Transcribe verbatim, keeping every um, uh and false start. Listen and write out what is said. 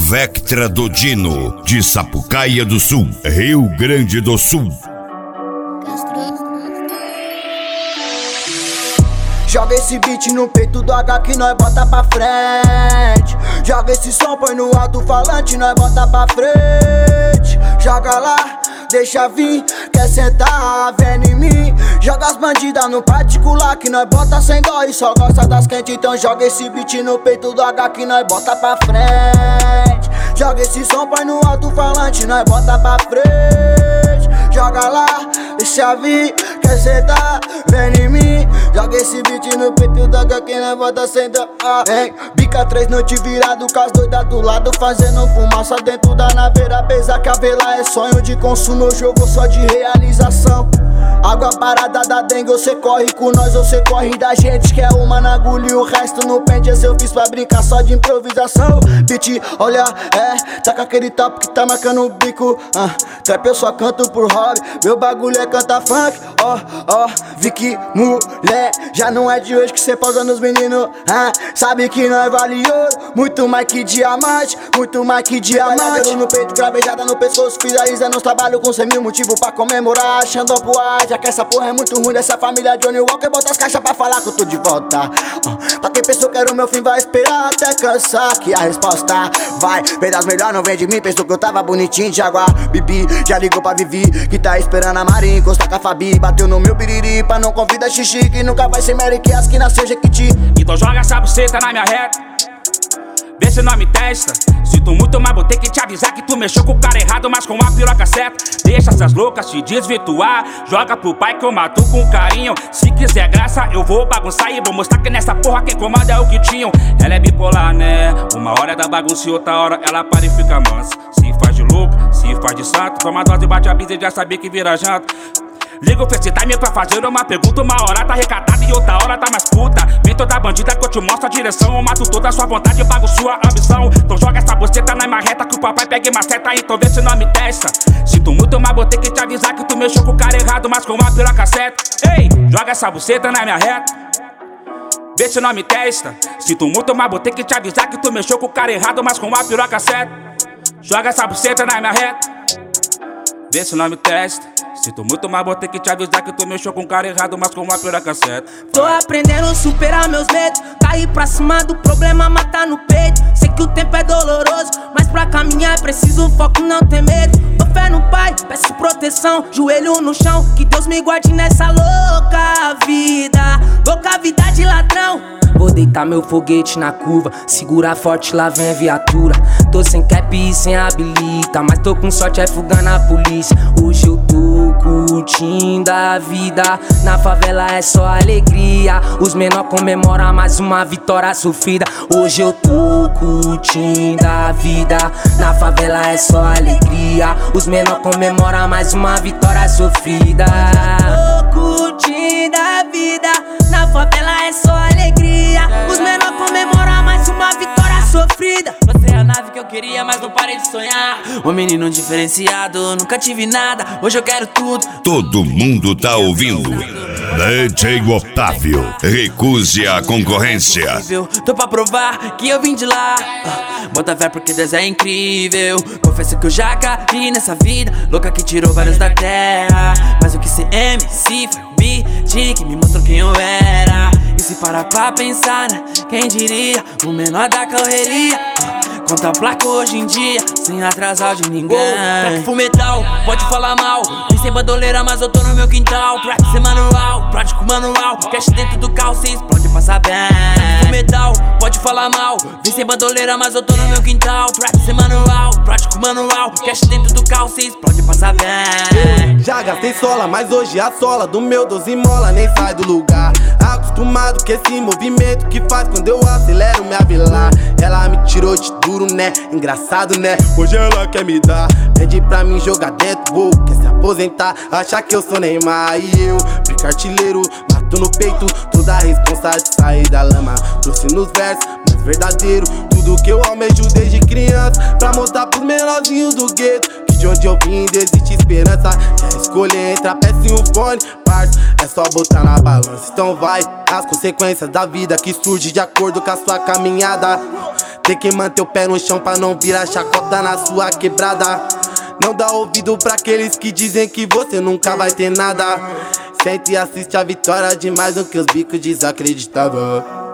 Vectra do Dino, de Sapucaia do Sul, Rio Grande do Sul. Joga esse beat no peito do H que nós bota pra frente. Joga esse som, põe no alto-falante, nós bota pra frente. Joga lá, deixa vir, quer sentar, vem em mim. Joga as bandidas no particular que nós bota sem dó e só gosta das quentes. Então joga esse beat no peito do H que nós bota pra frente. Joga esse som, põe no alto-falante, nós bota pra frente. Joga lá, deixa vir, quer sentar, vem em mim. Joga esse beat no peito do H que nós bota sem dó, hein. Bica três noites virado com as doidas do lado, fazendo fumaça dentro da naveira. Apesar que a vela é sonho de consumo, eu jogo só de realização. Água parada da dengue, você corre com nós, você corre da gente. Que é uma na agulha e o resto no pente. Esse eu fiz pra brincar só de improvisação. Beat, olha, é, tá com aquele top que tá marcando o bico. uh, Trap eu só canto por hobby, meu bagulho é cantar funk. Ó, oh, ó, oh, vi que mulher, já não é de hoje que cê pausa nos meninos. uh, Sabe que nós vale ouro, muito mais que diamante, muito mais que diamante. No peito, cravejada no pescoço, fiz a Isa nos trabalho com cem mil motivos pra comemorar. Achando pro ar, já que essa porra é muito ruim dessa família Johnny Walker. Bota as caixas pra falar que eu tô de volta. uh, Pra quem pensou que era o meu fim, vai esperar até cansar que a resposta vai. Pedaço melhor não vem de mim, pensou que eu tava bonitinho de água. Bibi, já ligou pra Vivi, que tá esperando a Marinha encostar com a Fabi. Bateu no meu biriri, pra não convidar xixi, que nunca vai ser Mary, que as que nasceu Jequiti. Então joga essa buceta na minha reta, vê se não me testa. Sinto muito, mas vou ter que te avisar que tu mexeu com o cara errado, mas com a piroca certa. Deixa essas loucas te desvirtuar, joga pro pai que eu mato com carinho. Se quiser graça, eu vou bagunçar e vou mostrar que nessa porra quem comanda é o que tinham. Ela é bipolar, né? Uma hora é da bagunça e outra hora ela para e fica mansa. Se faz de louco, se faz de santo, toma dose e bate a brisa e já sabia que vira janta. Liga o FaceTime pra fazer uma pergunta. Uma hora tá recatada e outra hora tá mais puta. Vem toda bandida que eu te mostro a direção. Eu mato toda a sua vontade e pago sua ambição. Então joga essa buceta na marreta que o papai pegue maceta. Então vê se não me testa. Sinto muito, mas vou ter que te avisar que tu mexeu com o cara errado, mas com uma piroca certa. Ei, joga essa buceta na minha reta, vê se não me testa. Sinto muito, mas vou ter que te avisar que tu mexeu com o cara errado, mas com uma piroca certa. Joga essa buceta na minha reta, vê se não me testa. Sinto muito, mas vou ter que te avisar que tu mexeu com o cara errado, mas com uma piroca certa. Tô aprendendo a superar meus medos, cair pra cima do problema, matar no peito. Sei que o tempo é doloroso, mas pra caminhar é preciso foco, não ter medo. Tô fé no pai, peço proteção, joelho no chão, que Deus me guarde nessa louca vida. Louca vida de ladrão. Vou deitar meu foguete na curva, segurar forte, lá vem a viatura. Tô sem cap e sem habilita, mas tô com sorte, é fuga na polícia. Hoje eu tô curtindo a vida, na favela é só alegria. Os menor comemoram mais uma vitória sofrida. Hoje eu tô curtindo a vida, na favela é só alegria. Os menor comemoram mais uma vitória sofrida. Tô curtindo a vida, na favela é só alegria. Os menor comemoram mais uma vitória sofrida. Você é a nave que eu queria, mas não parei de sonhar. Um menino diferenciado, nunca tive nada, hoje eu quero tudo. Todo mundo tá ouvindo. D J Otávio, recuse a concorrência. Tô pra provar que eu vim de lá. Bota fé porque Deus é incrível. Confesso que eu já caí nessa vida louca que tirou vários da terra. Mas o que ser M C foi beat que me mostrou quem eu era. E se parar pra pensar, né? Quem diria? O menor da correria. Conta a placa hoje em dia, sem atrasar de ninguém. Trap full metal, pode falar mal. Vem sem bandoleira, mas eu tô no meu quintal. Trap sem manual, prático manual. Cash dentro do carro, cê explode, passa bem. Trap full metal, pode falar mal. Vem sem bandoleira, mas eu tô no meu quintal. Trap sem manual, prático manual. Cash dentro do carro, cê explode, passa bem. Já gastei sola, mas hoje a sola do meu doze mola nem sai do lugar. Acostumado com esse movimento que faz quando eu acelero minha vila. Ela me tirou de duro, né? Engraçado, né? Hoje ela quer me dar, pede pra mim jogar dentro, uou, quer se aposentar, achar que eu sou Neymar. E eu, pica artilheiro, mato no peito toda a responsa de sair da lama. Trouxe nos versos, mais verdadeiro, tudo que eu almejo desde criança, pra mostrar pros menorzinhos do gueto que de onde eu vim existe esperança. Quer escolher entre a peça e o fone, parça, é só botar na balança. Então vai, as consequências da vida que surge de acordo com a sua caminhada. Tem que manter o pé no chão pra não virar chacota na sua quebrada. Não dá ouvido pra aqueles que dizem que você nunca vai ter nada. Sente e assiste a vitória de mais do que os bicos desacreditavam.